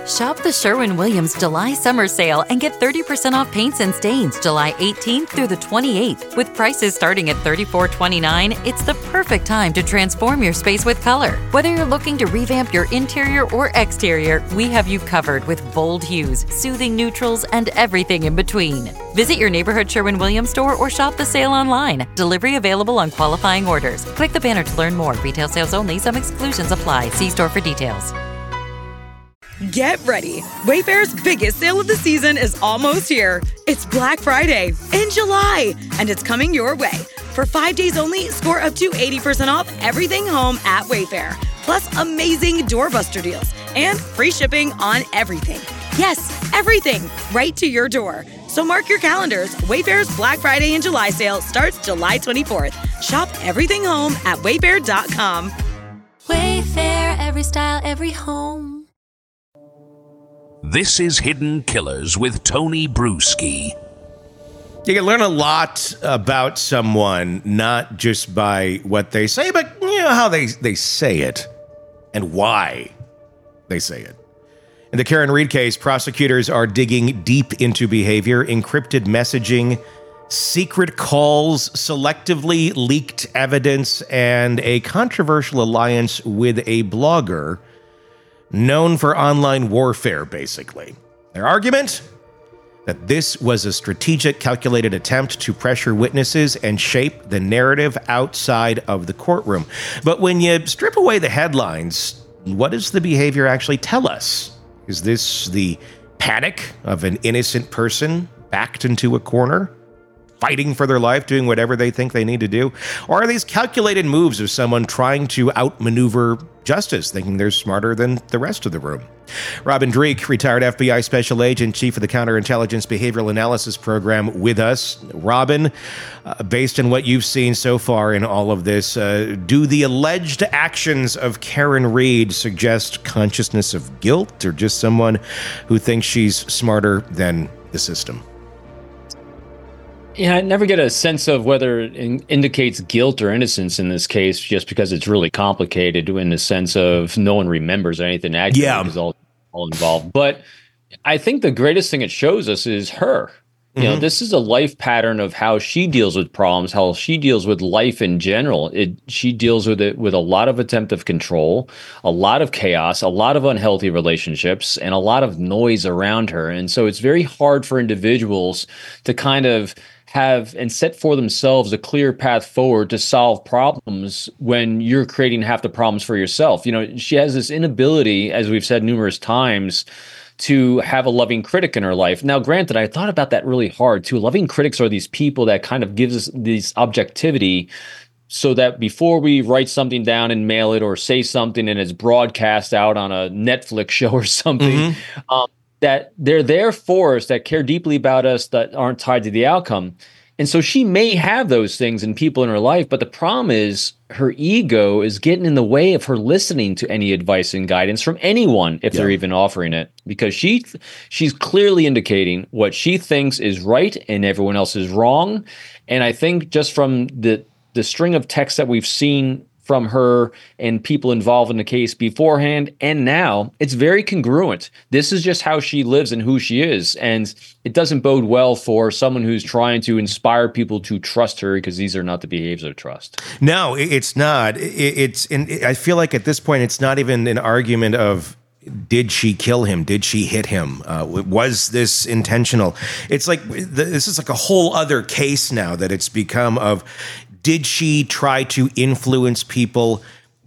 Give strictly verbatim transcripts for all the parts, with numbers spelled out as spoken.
Shop the Sherwin-Williams July Summer Sale and get thirty percent off paints and stains July eighteenth through the twenty-eighth. With prices starting at thirty-four twenty-nine, it's the perfect time to transform your space with color. Whether you're looking to revamp your interior or exterior, we have you covered with bold hues, soothing neutrals, and everything in between. Visit your neighborhood Sherwin-Williams store or shop the sale online. Delivery available on qualifying orders. Click the banner to learn more. Retail sales only. Some exclusions apply. See store for details. Get ready. Wayfair's biggest sale of the season is almost here. It's Black Friday in July, and it's coming your way. For five days only, score up to eighty percent off everything home at Wayfair. Plus amazing doorbuster deals and free shipping on everything. Yes, everything, right to your door. So mark your calendars. Wayfair's Black Friday and July sale starts July twenty-fourth. Shop everything home at wayfair dot com. Wayfair, every style, every home. This is Hidden Killers with Tony Bruschi. You can learn a lot about someone, not just by what they say, but you know how they, they say it and why they say it. In the Karen Read case, prosecutors are digging deep into behavior, encrypted messaging, secret calls, selectively leaked evidence, and a controversial alliance with a blogger known for online warfare, basically. Their argument? That this was a strategic, calculated attempt to pressure witnesses and shape the narrative outside of the courtroom. But when you strip away the headlines, what does the behavior actually tell us? Is this the panic of an innocent person backed into a corner, fighting for their life, doing whatever they think they need to do? Or are these calculated moves of someone trying to outmaneuver justice, thinking they're smarter than the rest of the room? Robin Dreeke, retired F B I special agent, chief of the Counterintelligence Behavioral Analysis Program, with us. Robin, uh, based on what you've seen so far in all of this, uh, do the alleged actions of Karen Read suggest consciousness of guilt, or just someone who thinks she's smarter than the system? Yeah, I never get a sense of whether it in- indicates guilt or innocence in this case, just because it's really complicated in the sense of no one remembers anything accurately Yeah. is all, all involved. But I think the greatest thing it shows us is her. You Mm-hmm. know, this is a life pattern of how she deals with problems, how she deals with life in general. It, she deals with it with a lot of attempt of control, a lot of chaos, a lot of unhealthy relationships, and a lot of noise around her. And so it's very hard for individuals to kind of have and set for themselves a clear path forward to solve problems when you're creating half the problems for yourself. You know, she has this inability, as we've said numerous times, to have a loving critic in her life. Now, granted, I thought about that really hard too. Loving critics are these people that kind of gives us this objectivity so that before we write something down and mail it or say something and it's broadcast out on a Netflix show or something, mm-hmm. um, that they're there for us, that care deeply about us, that aren't tied to the outcome. And so she may have those things in people in her life, but the problem is her ego is getting in the way of her listening to any advice and guidance from anyone, if yeah. they're even offering it, because she she's clearly indicating what she thinks is right and everyone else is wrong. And I think just from the the string of texts that we've seen from her and people involved in the case beforehand and now, it's very congruent. This is just how she lives and who she is. And it doesn't bode well for someone who's trying to inspire people to trust her, because these are not the behaviors of trust. No, it's not. It's, and I feel like at this point, it's not even an argument of, did she kill him? Did she hit him? Uh, was this intentional? It's like, this is like a whole other case now that it's become of, did she try to influence people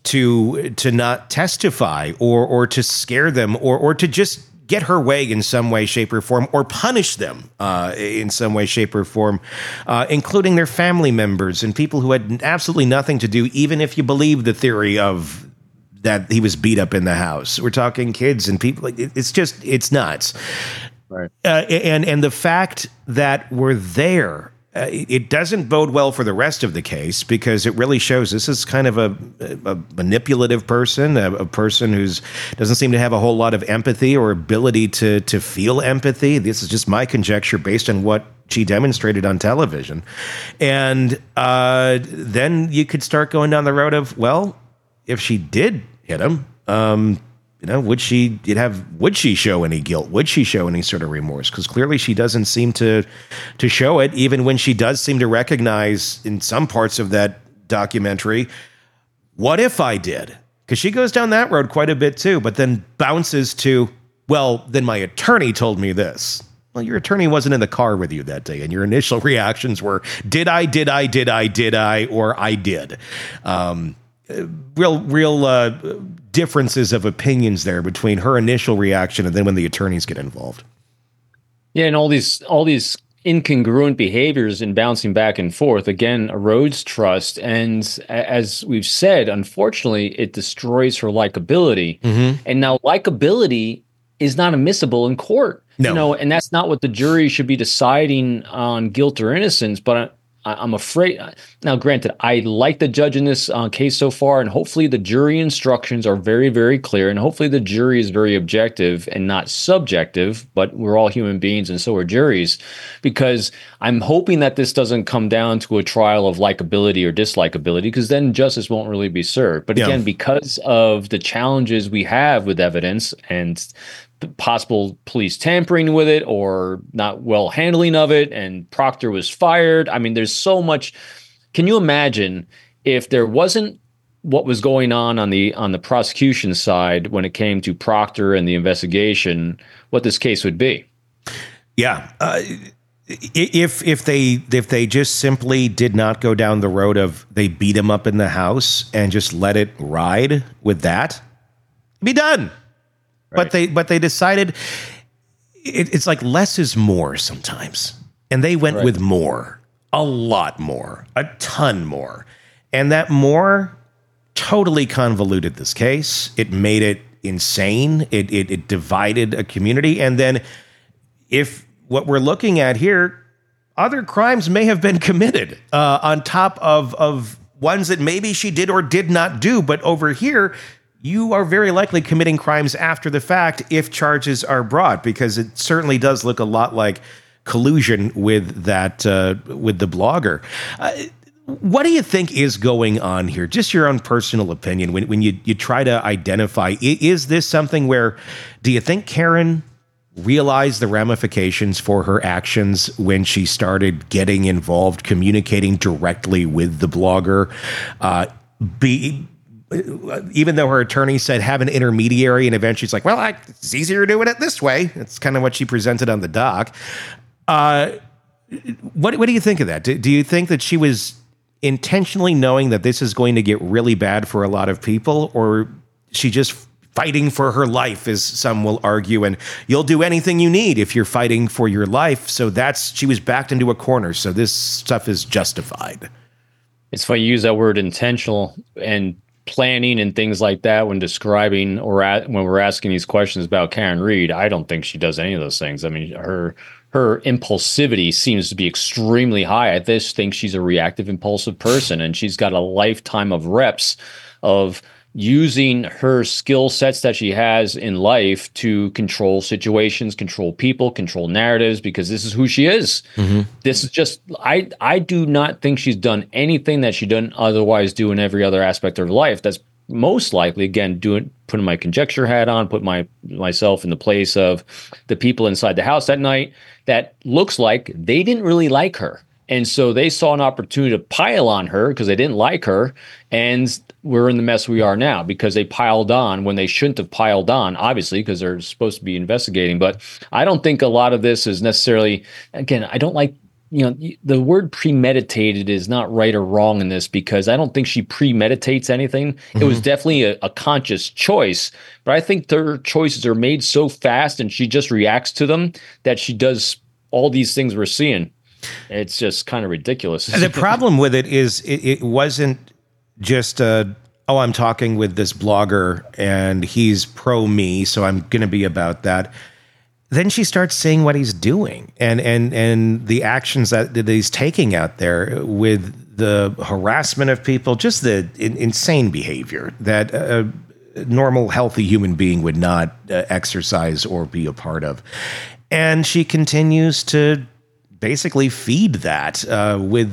to to not testify, or or to scare them, or or to just get her way in some way, shape, or form, or punish them uh, in some way, shape, or form, uh, including their family members and people who had absolutely nothing to do, even if you believe the theory of that he was beat up in the house. We're talking kids and people. Like, it's just, it's nuts. Right. Uh, and, and the fact that we're there, Uh, it doesn't bode well for the rest of the case, because it really shows this is kind of a, a manipulative person, a, a person who's doesn't seem to have a whole lot of empathy or ability to to feel empathy. This is just my conjecture based on what she demonstrated on television. And uh, then you could start going down the road of, well, if she did hit him, um, You know, would she it have would she show any guilt? Would she show any sort of remorse? Because clearly she doesn't seem to to show it, even when she does seem to recognize in some parts of that documentary, what if I did? Because she goes down that road quite a bit too, but then bounces to, well, then my attorney told me this. Well, your attorney wasn't in the car with you that day, and your initial reactions were, did I, did I, did I, did I, or I did. Um, real, real uh, differences of opinions there between her initial reaction and then when the attorneys get involved. Yeah, and all these all these incongruent behaviors and bouncing back and forth, again, erodes trust. And as we've said, unfortunately, it destroys her likability. Mm-hmm. And now likability is not admissible in court. No. You know, and that's not what the jury should be deciding on guilt or innocence. But I, I'm afraid now, granted, I like the judge in this uh, case so far, and hopefully the jury instructions are very, very clear. And hopefully the jury is very objective and not subjective, but we're all human beings and so are juries, because I'm hoping that this doesn't come down to a trial of likability or dislikability, because then justice won't really be served. But again, yeah. because of the challenges we have with evidence and possible police tampering with it or not well handling of it, and Proctor was fired. I mean, there's so much. Can you imagine if there wasn't what was going on on the on the prosecution side when it came to Proctor and the investigation, what this case would be? Yeah. Uh, if if they if they just simply did not go down the road of they beat him up in the house and just let it ride with that, be done. Right. But they but they decided it, it's like less is more sometimes. And they went right. with more, a lot more, a ton more. And that more totally convoluted this case. It made it insane. It, it, it divided a community. And then if what we're looking at here, other crimes may have been committed uh, on top of, of ones that maybe she did or did not do. But over here, you are very likely committing crimes after the fact if charges are brought, because it certainly does look a lot like collusion with that, uh, with the blogger. Uh, what do you think is going on here? Just your own personal opinion when, when you, you try to identify, is this something where, do you think Karen realized the ramifications for her actions when she started getting involved, communicating directly with the blogger? Uh, be... Even though her attorney said have an intermediary, and eventually it's like, well, I, it's easier doing it this way. It's kind of what she presented on the doc. Uh, what what do you think of that? Do, do you think that she was intentionally knowing that this is going to get really bad for a lot of people, or she just fighting for her life, as some will argue, and you'll do anything you need if you're fighting for your life? So that's, she was backed into a corner. So this stuff is justified. It's funny you use that word intentional and planning and things like that when describing or at, when we're asking these questions about Karen Read. I don't think she does any of those things. I mean, her her impulsivity seems to be extremely high. I just think she's a reactive, impulsive person, and she's got a lifetime of reps of using her skill sets that she has in life to control situations, control people, control narratives, because this is who she is. Mm-hmm. This is just, I I do not think she's done anything that she doesn't otherwise do in every other aspect of her life. That's most likely, again, doing putting my conjecture hat on, put my myself in the place of the people inside the house that night that looks like they didn't really like her. And so they saw an opportunity to pile on her because they didn't like her. And we're in the mess we are now because they piled on when they shouldn't have piled on, obviously, because they're supposed to be investigating. But I don't think a lot of this is necessarily, again, I don't like, you know, the word premeditated is not right or wrong in this, because I don't think she premeditates anything. Mm-hmm. It was definitely a, a conscious choice, but I think their choices are made so fast and she just reacts to them that she does all these things we're seeing. It's just kind of ridiculous. The problem with it is it, it wasn't just, uh, oh, I'm talking with this blogger and he's pro me, so I'm going to be about that. Then she starts seeing what he's doing and and and the actions that, that he's taking out there with the harassment of people, just the in, insane behavior that a normal, healthy human being would not uh, exercise or be a part of. And she continues to basically feed that uh, with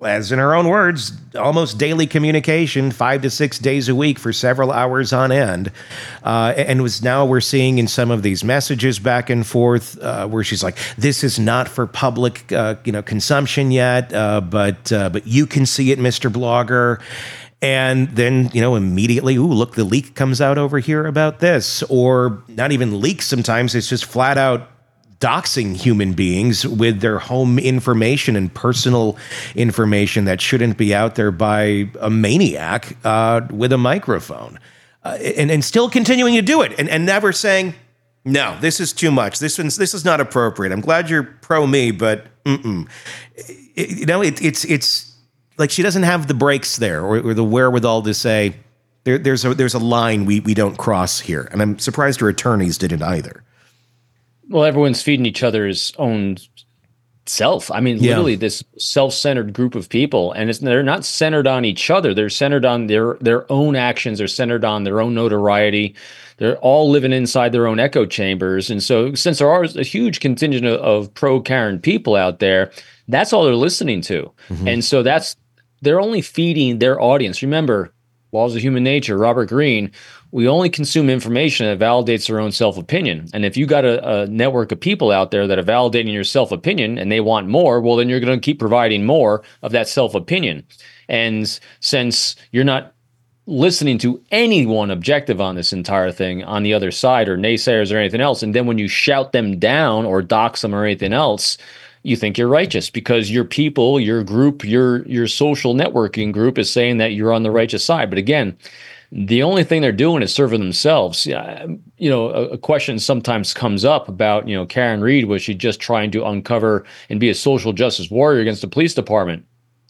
as in her own words, almost daily communication, five to six days a week for several hours on end. Uh, and was now we're seeing in some of these messages back and forth uh, where she's like, this is not for public uh, you know, consumption yet, uh, but uh, but you can see it, Mister Blogger. And then, you know, immediately, ooh, look, the leak comes out over here about this. Or not even leaks sometimes, it's just flat out doxing human beings with their home information and personal information that shouldn't be out there by a maniac uh, with a microphone. Uh, and, and still continuing to do it and, and never saying, no, this is too much. This one's, this is not appropriate. I'm glad you're pro me, but mm-mm. It, you know, it, it's it's like she doesn't have the brakes there or, or the wherewithal to say, there, there's a there's a line we, we don't cross here. And I'm surprised her attorneys didn't either. Well, everyone's feeding each other's own self. I mean, Yeah. literally this self-centered group of people, and it's, they're not centered on each other. They're centered on their their own actions. They're centered on their own notoriety. They're all living inside their own echo chambers. And so since there are a huge contingent of, of pro-Karen people out there, that's all they're listening to. Mm-hmm. And so that's they're only feeding their audience. Remember, laws of human nature, Robert Greene, we only consume information that validates their own self-opinion. And if you got a, a network of people out there that are validating your self-opinion and they want more, well, then you're going to keep providing more of that self-opinion. And since you're not listening to anyone objective on this entire thing on the other side or naysayers or anything else, and then when you shout them down or dox them or anything else, you think you're righteous because your people, your group, your your social networking group is saying that you're on the righteous side. But again, the only thing they're doing is serving themselves. You know, a, a question sometimes comes up about, you know, Karen Read, was she just trying to uncover and be a social justice warrior against the police department?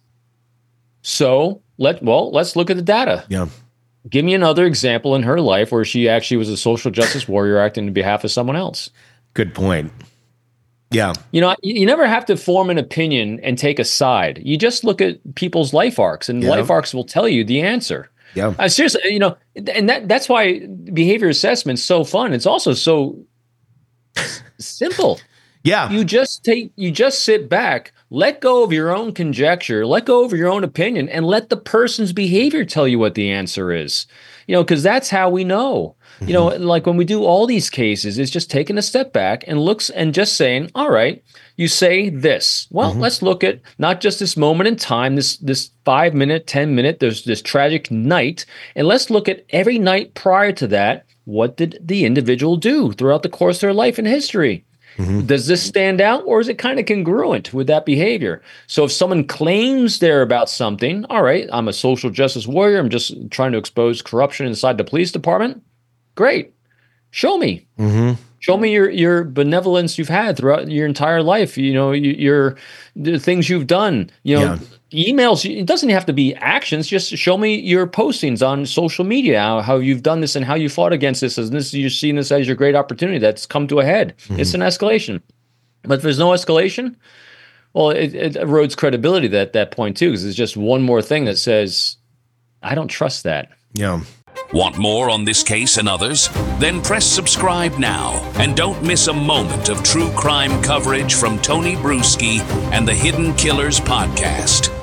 So let well, let's look at the data. Yeah. Give me another example in her life where she actually was a social justice warrior acting on behalf of someone else. Good point. Yeah. You know, you, you never have to form an opinion and take a side. You just look at people's life arcs, and Yeah. life arcs will tell you the answer. Yeah. Uh, seriously, you know, and that that's why behavior assessment's so fun. It's also so s- simple. Yeah. You just take, you just sit back, let go of your own conjecture, let go of your own opinion, and let the person's behavior tell you what the answer is. You know, because that's how we know. Mm-hmm. You know, like when we do all these cases, it's just taking a step back and looks and just saying, all right, you say this. Well, mm-hmm. let's look at not just this moment in time, this this five minute, ten minute, there's this tragic night, and let's look at every night prior to that. What did the individual do throughout the course of their life and history? Mm-hmm. Does this stand out, or is it kind of congruent with that behavior? So if someone claims they're about something, all right, I'm a social justice warrior, I'm just trying to expose corruption inside the police department, great. Show me. Mm-hmm. Show me your your benevolence you've had throughout your entire life. You know, your the things you've done. You know, yeah. emails. It doesn't have to be actions. Just show me your postings on social media, how, how you've done this and how you fought against this. And this you're seeing this as your great opportunity that's come to a head. Mm-hmm. It's an escalation. But if there's no escalation, well, it, it erodes credibility at that point too, because it's just one more thing that says, I don't trust that. Yeah. Want more on this case and others? Then press subscribe now and don't miss a moment of true crime coverage from Tony Bruschi and the Hidden Killers podcast.